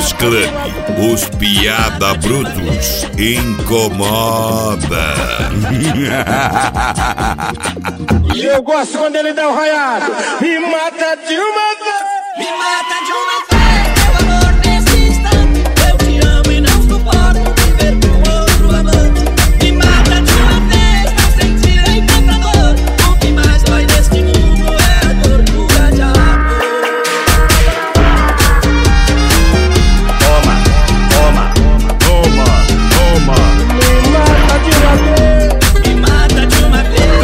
Voz Club, os piada brutos incomoda. E eu gosto quando ele dá o raiado. Me mata de uma vez. Me mata de uma vez, meu amor, nesse instante. Eu te amo e não suporto viver com outro amante. Me mata de uma vez, não sentirei tanta dor. O que mais dói neste mundo é a tortura de amor. Toma, toma, toma, toma. Me mata de uma vez. Me mata de uma vez.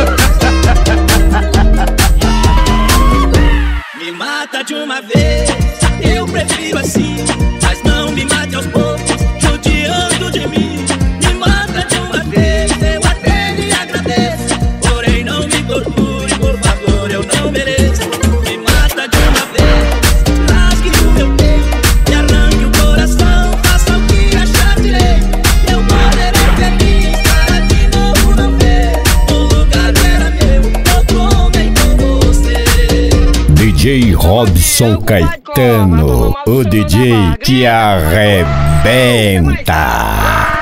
Me mata de uma vez. Eu prefiro assim, mas não me mate aos poucos, judiando de mim. Me mata de uma vez, eu até lhe agradeço. Porém não me torture, por favor, eu não mereço. Me mata de uma vez, rasgue o meu peito, me arranque o coração, faça o que achar direito. Eu morrerei feliz para de novo não ver o lugar era meu, outro homem como você. DJ Robson Caetano, o DJ que arrebenta.